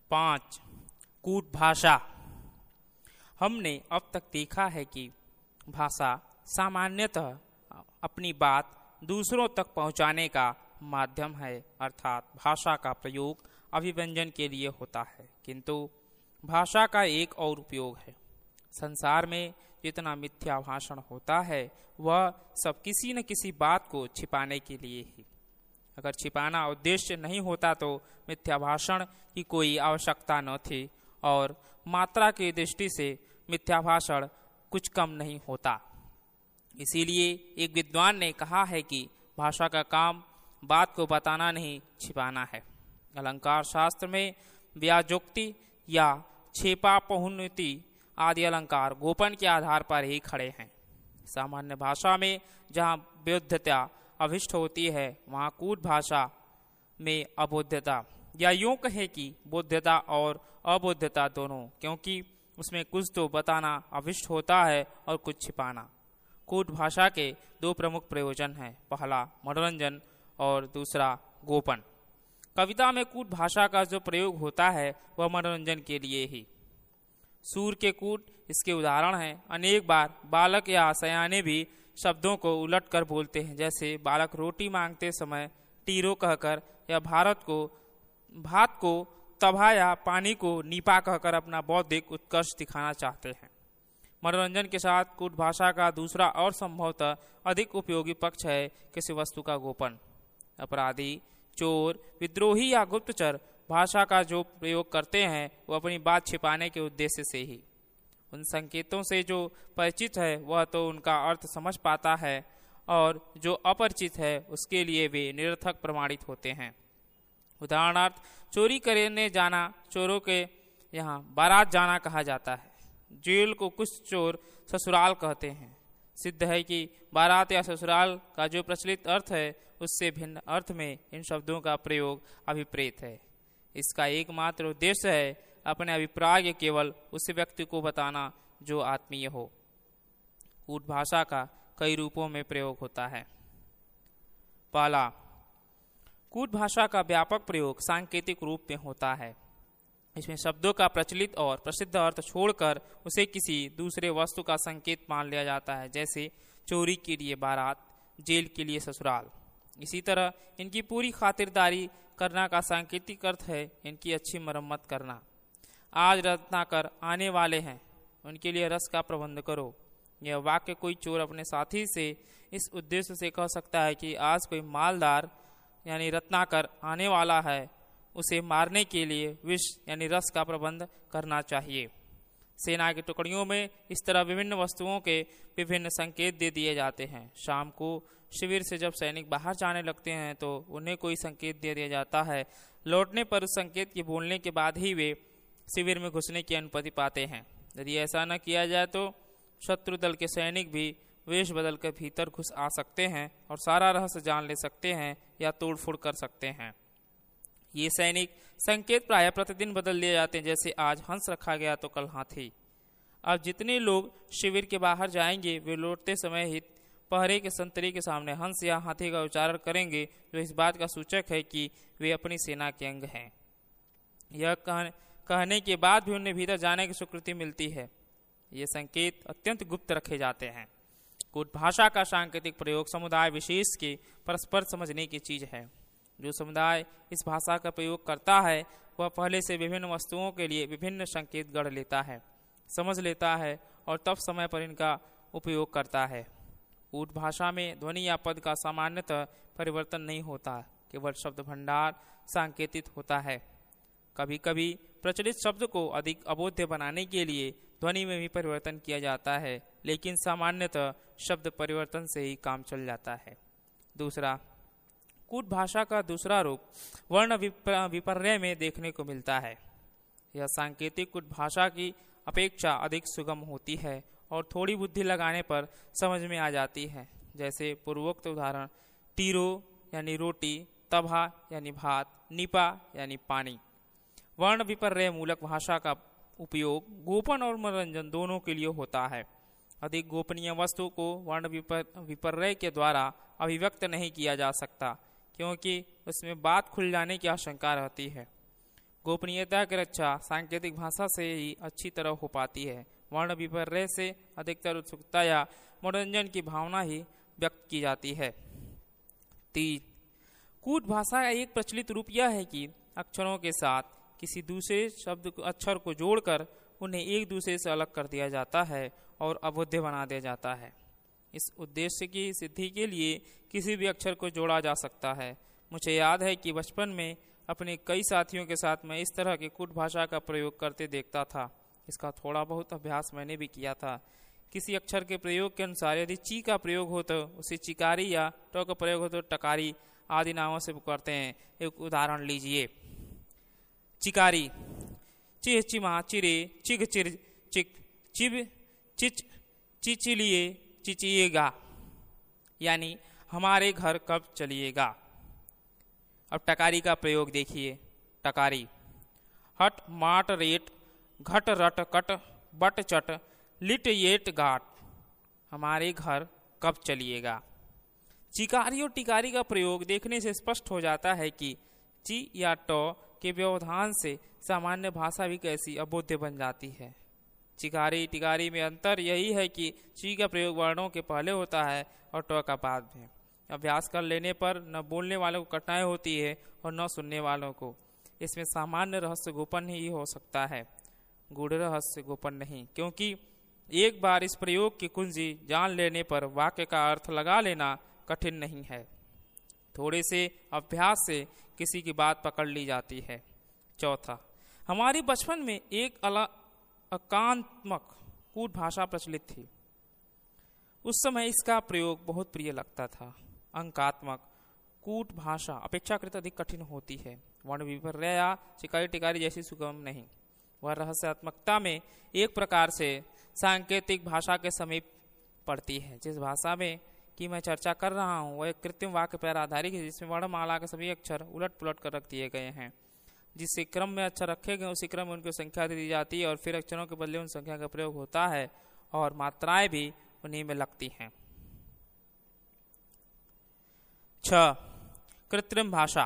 5. कूट भाषा। हमने अब तक देखा है कि भाषा सामान्यतः अपनी बात दूसरों तक पहुंचाने का माध्यम है, अर्थात भाषा का प्रयोग अभिव्यंजन के लिए होता है। किंतु भाषा का एक और उपयोग है। संसार में जितना मिथ्या भाषण होता है वह सब किसी न किसी बात को छिपाने के लिए ही। अगर छिपाना उद्देश्य नहीं होता तो मिथ्या भाषण की कोई आवश्यकता न थी और मात्रा की दृष्टि से मिथ्या भाषण कुछ कम नहीं होता। इसीलिए एक विद्वान ने कहा है कि भाषा का काम बात को बताना नहीं, छिपाना है। अलंकार शास्त्र में व्याजोक्ति या छेपापहुन्नति आदि अलंकार गोपन के आधार पर ही खड़े हैं। सामान्य भाषा में जहाँ बोध्यता अभिष्ट होती है वहाँ कूट भाषा में अबोध्यता, या यूं कहे कि बोध्यता और अबोध्यता दोनों, क्योंकि उसमें कुछ तो बताना अभिष्ट होता है और कुछ छिपाना। कूट भाषा के दो प्रमुख प्रयोजन हैं, पहला मनोरंजन और दूसरा गोपन। कविता में कूट भाषा का जो प्रयोग होता है वह मनोरंजन के लिए ही। सूर के कूट इसके उदाहरण हैं। अनेक बार बालक या सयाने भी शब्दों को उलट कर बोलते हैं, जैसे बालक रोटी मांगते समय टीरो कहकर या भात को तभा या पानी को नीपा कहकर अपना बौद्धिक उत्कर्ष दिखाना चाहते हैं। मनोरंजन के साथ कूट भाषा का दूसरा और संभवतः अधिक उपयोगी पक्ष है किसी वस्तु का गोपन। अपराधी, चोर, विद्रोही या गुप्तचर भाषा का जो प्रयोग करते हैं वो अपनी बात छिपाने के उद्देश्य से ही। उन संकेतों से जो परिचित है वह तो उनका अर्थ समझ पाता है और जो अपरिचित है उसके लिए वे निरर्थक प्रमाणित होते हैं। उदाहरणार्थ, चोरी करने जाना चोरों के यहाँ बारात जाना कहा जाता है। जेल को कुछ चोर ससुराल कहते हैं। सिद्ध है कि बारात या ससुराल का जो प्रचलित अर्थ है उससे भिन्न अर्थ में इन शब्दों का प्रयोग अभिप्रेत है। इसका एकमात्र उद्देश्य है अपने अभिप्राय केवल उस व्यक्ति को बताना जो आत्मीय हो। कूट भाषा का कई रूपों में प्रयोग होता है। पहला, कूट भाषा का व्यापक प्रयोग सांकेतिक रूप में होता है। इसमें शब्दों का प्रचलित और प्रसिद्ध अर्थ छोड़कर उसे किसी दूसरे वस्तु का संकेत मान लिया जाता है, जैसे चोरी के लिए बारात, जेल के लिए ससुराल। इसी तरह इनकी पूरी खातिरदारी करना का सांकेतिक अर्थ है इनकी अच्छी मरम्मत करना। आज रत्नाकर आने वाले हैं, उनके लिए रस का प्रबंध करो। यह वाक्य कोई चोर अपने साथी से इस उद्देश्य से कह सकता है कि आज कोई मालदार यानी रत्नाकर आने वाला है, उसे मारने के लिए विष यानी रस का प्रबंध करना चाहिए। सेना की टुकड़ियों में इस तरह विभिन्न वस्तुओं के विभिन्न संकेत दे दिए जाते हैं। शाम को शिविर से जब सैनिक बाहर जाने लगते हैं तो उन्हें कोई संकेत दे दिया जाता है। लौटने पर उस संकेत के बोलने के बाद ही वे शिविर में घुसने की अनुमति पाते हैं। यदि ऐसा न किया जाए तो शत्रु दल के सैनिक भी वेश बदल कर भीतर घुस आ सकते हैं और सारा रहस्य जान ले सकते हैं या तोड़फोड़ कर सकते हैं। ये सैनिक संकेत प्रायः प्रतिदिन बदल लिए जाते हैं, जैसे आज हंस रखा गया तो कल हाथी। अब जितने लोग शिविर के बाहर जाएंगे वे लौटते समय ही पहरे के संतरी के सामने हंस या हाथी का उच्चारण करेंगे, जो इस बात का सूचक है कि वे अपनी सेना के अंग हैं। यह कहने के बाद भी उन्हें भीतर जाने की स्वीकृति मिलती है। ये संकेत अत्यंत गुप्त रखे जाते हैं। कूट भाषा का सांकेतिक प्रयोग समुदाय विशेष के परस्पर समझने की चीज है। जो समुदाय इस भाषा का प्रयोग करता है वह पहले से विभिन्न वस्तुओं के लिए विभिन्न संकेत गढ़ लेता है, समझ लेता है और तब समय पर इनका उपयोग करता है। कूट भाषा में ध्वनि या पद का सामान्यतः परिवर्तन नहीं होता, केवल शब्द भंडार सांकेतित होता है। कभी कभी प्रचलित शब्द को अधिक अबोध्य बनाने के लिए ध्वनि में भी परिवर्तन किया जाता है, लेकिन सामान्यतः शब्द परिवर्तन से ही काम चल जाता है। दूसरा, कूट भाषा का दूसरा रूप वर्ण विपर्य में देखने को मिलता है। यह सांकेतिक कूट भाषा की अपेक्षा अधिक सुगम होती है और थोड़ी बुद्धि लगाने पर समझ में आ जाती है। जैसे पूर्वोक्त उदाहरण, टीरो यानी रोटी, तभा यानी भात, निपा यानी पानी। वर्ण विपर्य मूलक भाषा का उपयोग गोपन और मनोरंजन दोनों के लिए होता है। अधिक गोपनीय वस्तु को वर्ण विपर्य के द्वारा अभिव्यक्त नहीं किया जा सकता, क्योंकि उसमें बात खुल जाने की आशंका रहती है। गोपनीयता की रक्षा सांकेतिक भाषा से ही अच्छी तरह हो पाती है। वर्ण विपर्य से अधिकतर उत्सुकता या मनोरंजन की भावना ही व्यक्त की जाती है। 3. कूट भाषा का एक प्रचलित रूप यह है कि अक्षरों के साथ किसी दूसरे शब्द अक्षर को जोड़कर उन्हें एक दूसरे से अलग कर दिया जाता है और अबोध्य बना दिया जाता है। इस उद्देश्य की सिद्धि के लिए किसी भी अक्षर को जोड़ा जा सकता है। मुझे याद है कि बचपन में अपने कई साथियों के साथ मैं इस तरह की कूट भाषा का प्रयोग करते देखता था। इसका थोड़ा बहुत अभ्यास मैंने भी किया था। किसी अक्षर के प्रयोग के अनुसार यदि ची का प्रयोग हो तो उसे चिकारी या ट का प्रयोग हो तो टकारी आदि नामों से पुकारते हैं। एक उदाहरण लीजिए। चिकारी, चिह चिमा चिरे चिग चिर चिक चिब चिच चिचिलिए चिचिएगा, यानी हमारे घर कब चलिएगा। अब टकारी का प्रयोग देखिए। टकारी, हट माट रेट घट रट कट बट चट लिट येट गाट, हमारे घर कब चलिएगा। चिकारी और टिकारी का प्रयोग देखने से स्पष्ट हो जाता है कि ची या ट के व्यवधान से सामान्य भाषा भी कैसी अबोध्य बन जाती है। चिकारी टिकारी में अंतर यही है कि ची का प्रयोग वर्णों के पहले होता है और ट का बाद में। अभ्यास कर लेने पर न बोलने वालों को कठिनाई होती है और न सुनने वालों को। इसमें सामान्य रहस्य गोपन ही हो सकता है, गूढ़ रहस्य गोपन नहीं, क्योंकि एक बार इस प्रयोग की कुंजी जान लेने पर वाक्य का अर्थ लगा लेना कठिन नहीं है। थोड़े से अभ्यास से किसी की बात पकड़ ली जाती है। 4. हमारी बचपन में एक एकांतमक कूट भाषा प्रचलित थी। उस समय इसका प्रयोग बहुत प्रिय लगता था। अंकात्मक कूट भाषा अपेक्षाकृत अधिक कठिन होती है। वर्ण विपर्य या चिकारी टिकारी जैसी सुगम नहीं। वह रहस्यात्मकता में एक प्रकार से सांकेतिक भाषा के समीप पड़ती है। जिस भाषा में की मैं चर्चा कर रहा हूँ वह एक कृत्रिम वाक्य पर आधारित है, जिसमें वर्णमाला के सभी अक्षर उलट पुलट कर रख दिए गए हैं। जिस क्रम में अक्षर रखे गए उसी क्रम में उनकी संख्या दी जाती है और फिर अक्षरों के बदले उन संख्या का प्रयोग होता है और मात्राएं भी उन्हीं में लगती हैं। 6. कृत्रिम भाषा।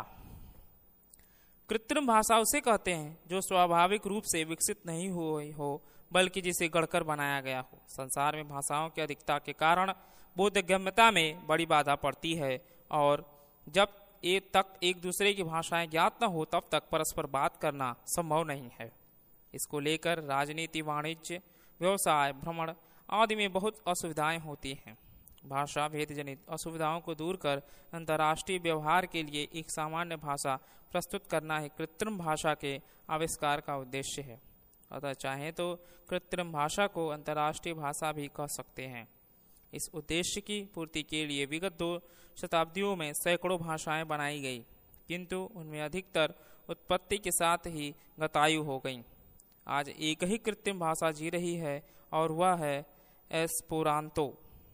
कृत्रिम भाषा उसे कहते हैं जो स्वाभाविक रूप से विकसित नहीं हो बल्कि जिसे गढ़कर बनाया गया हो। संसार में भाषाओं की अधिकता के कारण बोधगम्यता में बड़ी बाधा पड़ती है और जब तक एक दूसरे की भाषाएं ज्ञात न हो तब तक परस्पर बात करना संभव नहीं है। इसको लेकर राजनीति, वाणिज्य, व्यवसाय, भ्रमण आदि में बहुत असुविधाएं होती हैं। भाषा भेद जनित असुविधाओं को दूर कर अंतर्राष्ट्रीय व्यवहार के लिए एक सामान्य भाषा प्रस्तुत करना ही कृत्रिम भाषा के आविष्कार का उद्देश्य है। अतः चाहे तो कृत्रिम भाषा को अंतर्राष्ट्रीय भाषा भी कह सकते हैं। इस उद्देश्य की पूर्ति के लिए विगत 2 शताब्दियों में सैकड़ों भाषाएं बनाई गई, किंतु उनमें अधिकतर उत्पत्ति के साथ ही गतायु हो गईं। आज एक ही कृत्रिम भाषा जी रही है और वह है एस्पेरांतो।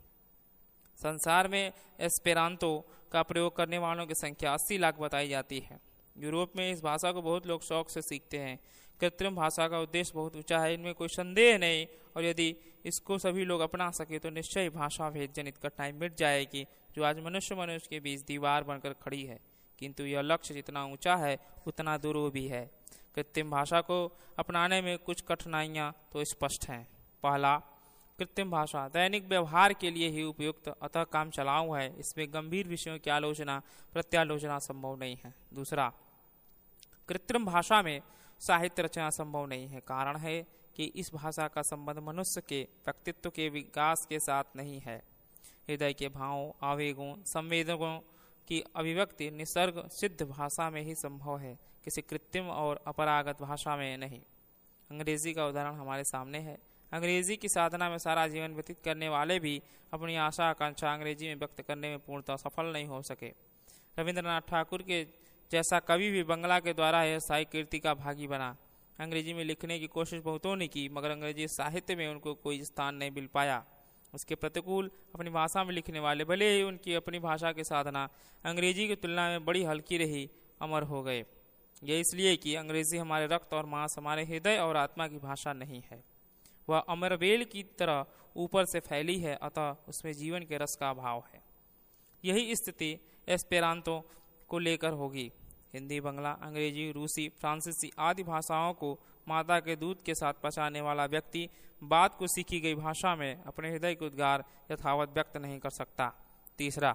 संसार में एस्पेरांतो का प्रयोग करने वालों की संख्या 80 लाख बताई जाती है। यूरोप में इस भाषा को बहुत लोग शौक से सीखते हैं। कृत्रिम भाषा का उद्देश्य बहुत ऊंचा है, इनमें कोई संदेह नहीं, और यदि इसको सभी लोग अपना सके तो निश्चय ही भाषा भेद जनित कठिनाई मिट जाएगी जो आज मनुष्य के बीच दीवार बनकर खड़ी है। किंतु यह लक्ष्य जितना ऊंचा है उतना दुरूह भी है। कृत्रिम भाषा को अपनाने में कुछ कठिनाइयां तो स्पष्ट हैं। पहला, कृत्रिम भाषा दैनिक व्यवहार के लिए ही उपयुक्त अतः काम चलाऊ है। इसमें गंभीर विषयों की आलोचना प्रत्यालोचना संभव नहीं है। दूसरा, कृत्रिम भाषा में साहित्य रचना संभव नहीं है। कारण है कि इस भाषा का संबंध मनुष्य के व्यक्तित्व के विकास के साथ नहीं है। हृदय के भावों, आवेगों, संवेदनों की अभिव्यक्ति निसर्ग सिद्ध भाषा में ही संभव है, किसी कृत्रिम और अपरागत भाषा में नहीं। अंग्रेजी का उदाहरण हमारे सामने है। अंग्रेजी की साधना में सारा जीवन व्यतीत करने वाले भी अपनी आशा आकांक्षा अंग्रेजी में व्यक्त करने में पूर्णतः सफल नहीं हो सके। रविंद्रनाथ ठाकुर के जैसा कवि भी बंगला के द्वारा यह साहित्य कीर्ति का भागी बना। अंग्रेजी में लिखने की कोशिश बहुतों ने की, मगर अंग्रेजी साहित्य में उनको कोई स्थान नहीं मिल पाया। उसके प्रतिकूल अपनी भाषा में लिखने वाले भले ही उनकी अपनी भाषा की साधना अंग्रेजी की तुलना में बड़ी हल्की रही, अमर हो गए। यह इसलिए कि अंग्रेजी हमारे रक्त और मांस, हमारे हृदय और आत्मा की भाषा नहीं है। वह अमरवेल की तरह ऊपर से फैली है, अतः उसमें जीवन के रस का अभाव है। यही स्थिति एस्पेरांतो को लेकर होगी। हिंदी, बांग्ला, अंग्रेजी, रूसी, फ्रांसीसी आदि भाषाओं को माता के दूध के साथ पचाने वाला व्यक्ति बात को सीखी गई भाषा में अपने हृदय के उद्गार यथावत व्यक्त नहीं कर सकता। तीसरा,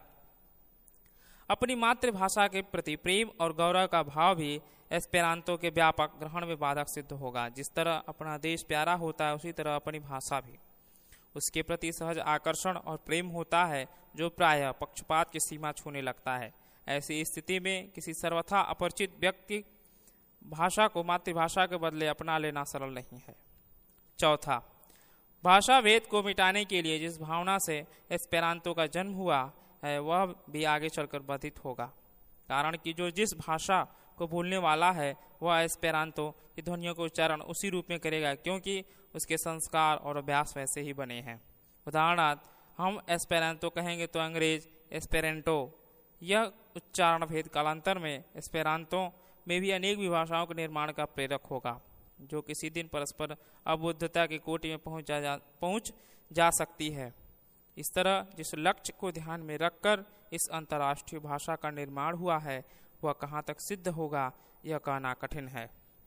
अपनी मातृभाषा के प्रति प्रेम और गौरव का भाव भी एस्पेरांतो के व्यापक ग्रहण में बाधक सिद्ध होगा। जिस तरह अपना देश प्यारा होता है, उसी तरह अपनी भाषा भी। उसके प्रति सहज आकर्षण और प्रेम होता है, जो प्रायः पक्षपात की सीमा छूने लगता है। ऐसी स्थिति में किसी सर्वथा अपरिचित व्यक्ति भाषा को मातृभाषा के बदले अपना लेना सरल नहीं है। चौथा, भाषा भेद को मिटाने के लिए जिस भावना से एस्पेरांतो का जन्म हुआ है, वह भी आगे चलकर बाधित होगा। कारण कि जो जिस भाषा को बोलने वाला है, वह एस्पेरांतो की ध्वनियों का उच्चारण उसी रूप में करेगा, क्योंकि उसके संस्कार और अभ्यास वैसे ही बने हैं। उदाहरणार्थ, हम एस्पेरांतो कहेंगे तो अंग्रेज एस्पेरेंटो। यह उच्चारण भेद कालांतर में एस्पेरांतो में भी अनेक भाषाओं के निर्माण का प्रेरक होगा, जो किसी दिन परस्पर अबुद्धता की कोटि में पहुंच जा सकती है। इस तरह जिस लक्ष्य को ध्यान में रखकर इस अंतर्राष्ट्रीय भाषा का निर्माण हुआ है, वह कहाँ तक सिद्ध होगा, यह कहना कठिन है।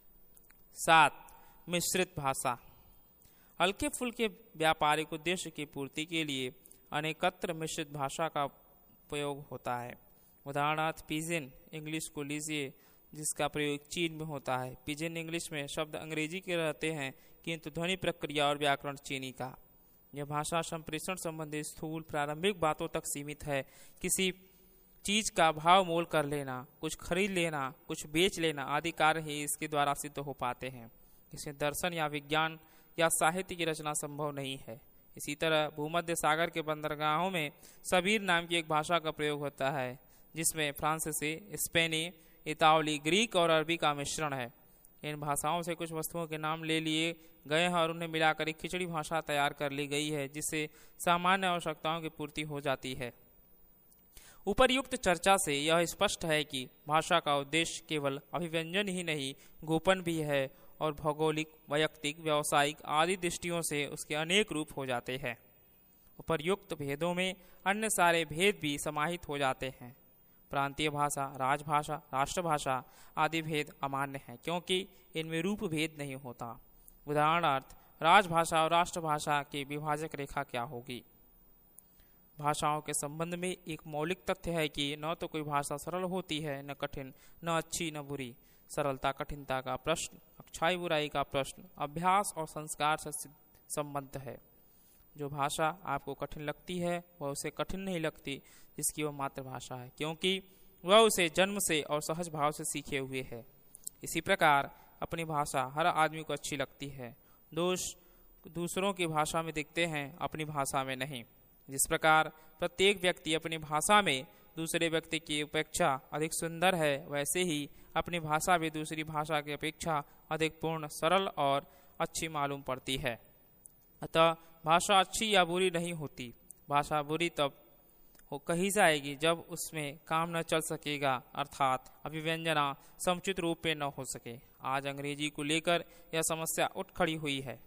7. मिश्रित भाषा। हल्के फुल्के व्यापारिक उद्देश्य की पूर्ति के लिए अनेकत्र मिश्रित भाषा का उपयोग होता है। उदाहरणार्थ, पिजिन इंग्लिश को लीजिए, जिसका प्रयोग चीन में होता है। पिजिन इंग्लिश में शब्द अंग्रेजी के रहते हैं, किंतु ध्वनि प्रक्रिया और व्याकरण चीनी का। यह भाषा संप्रेषण संबंधी स्थूल प्रारंभिक बातों तक सीमित है। किसी चीज का भाव मोल कर लेना, कुछ खरीद लेना, कुछ बेच लेना आदि कार्य ही इसके द्वारा सिद्ध हो पाते हैं। इसमें दर्शन या विज्ञान या साहित्य की रचना संभव नहीं है। इसी तरह भूमध्य सागर के बंदरगाहों में सबीर नाम की एक भाषा का प्रयोग होता है, जिसमें फ्रांसीसी, स्पेनी, इतावली, ग्रीक और अरबी का मिश्रण है। इन भाषाओं से कुछ वस्तुओं के नाम ले लिए गए हैं और उन्हें मिलाकर एक खिचड़ी भाषा तैयार कर ली गई है, जिससे सामान्य आवश्यकताओं की पूर्ति हो जाती है। उपर्युक्त चर्चा से यह स्पष्ट है कि भाषा का उद्देश्य केवल अभिव्यंजन ही नहीं, गोपन भी है और भौगोलिक, वैयक्तिक, व्यावसायिक आदि दृष्टियों से उसके अनेक रूप हो जाते हैं। उपर्युक्त भेदों में अन्य सारे भेद भी समाहित हो जाते हैं। प्रांतीय भाषा, राजभाषा, राष्ट्रभाषा आदि भेद अमान्य हैं, क्योंकि इनमें रूप भेद नहीं होता। उदाहरणार्थ, राजभाषा और राष्ट्रभाषा की विभाजक रेखा क्या होगी? भाषाओं के संबंध में एक मौलिक तथ्य है कि न तो कोई भाषा सरल होती है, न कठिन, न अच्छी, न बुरी। सरलता कठिनता का प्रश्न, अच्छाई बुराई का प्रश्न, अभ्यास और संस्कार से संबद्ध है। जो भाषा आपको कठिन लगती है, वह उसे कठिन नहीं लगती जिसकी वह मातृभाषा है, क्योंकि वह उसे जन्म से और सहज भाव से सीखे हुए है। इसी प्रकार अपनी भाषा हर आदमी को अच्छी लगती है। दोष दूसरों की भाषा में दिखते हैं, अपनी भाषा में नहीं। जिस प्रकार प्रत्येक व्यक्ति अपनी भाषा में दूसरे व्यक्ति की अपेक्षा अधिक सुंदर है, वैसे ही अपनी भाषा भी दूसरी भाषा की अपेक्षा अधिक पूर्ण, सरल और अच्छी मालूम पड़ती है। अतः भाषा अच्छी या बुरी नहीं होती। भाषा बुरी तब हो कही जाएगी जब उसमें काम न चल सकेगा, अर्थात अभिव्यंजना समुचित रूप में न हो सके। आज अंग्रेजी को लेकर यह समस्या उठ खड़ी हुई है।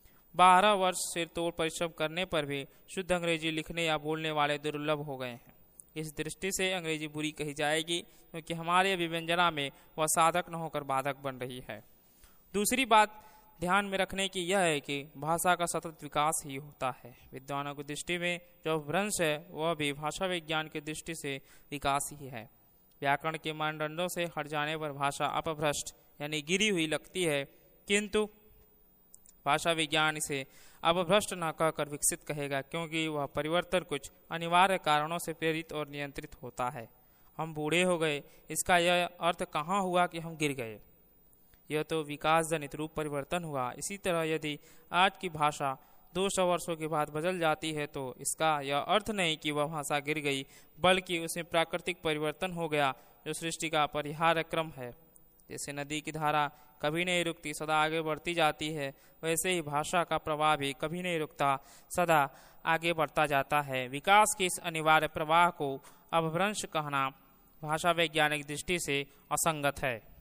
12 वर्ष सिर तोड़ परिश्रम करने पर भी शुद्ध अंग्रेजी लिखने या बोलने वाले दुर्लभ हो गए हैं। इस दृष्टि से अंग्रेजी बुरी कही जाएगी, क्योंकि हमारे अभिव्यंजना में वह साधक न होकर बाधक बन रही है। दूसरी बात ध्यान में रखने की यह है कि भाषा का सतत विकास ही होता है। विद्वानों की दृष्टि में जो भ्रंश है, वह भी भाषा विज्ञान की दृष्टि से विकास ही है। व्याकरण के मानदंडों से हट जाने पर भाषा अपभ्रष्ट यानी गिरी हुई लगती है, किंतु भाषा विज्ञान इसे अपभ्रष्ट न कहकर विकसित कहेगा, क्योंकि वह परिवर्तन कुछ अनिवार्य कारणों से प्रेरित और नियंत्रित होता है। हम बूढ़े हो गए, इसका यह अर्थ कहाँ हुआ कि हम गिर गए? यह तो विकास जनित रूप परिवर्तन हुआ। इसी तरह यदि आज की भाषा 200 वर्षों के बाद बदल जाती है, तो इसका यह अर्थ नहीं कि वह भाषा गिर गई, बल्कि उसमें प्राकृतिक परिवर्तन हो गया, जो सृष्टि का अपरिहार्य क्रम है। जैसे नदी की धारा कभी नहीं रुकती, सदा आगे बढ़ती जाती है, वैसे ही भाषा का प्रवाह भी कभी नहीं रुकता, सदा आगे बढ़ता जाता है। विकास के इस अनिवार्य प्रवाह को अपभ्रंश कहना भाषा वैज्ञानिक दृष्टि से असंगत है।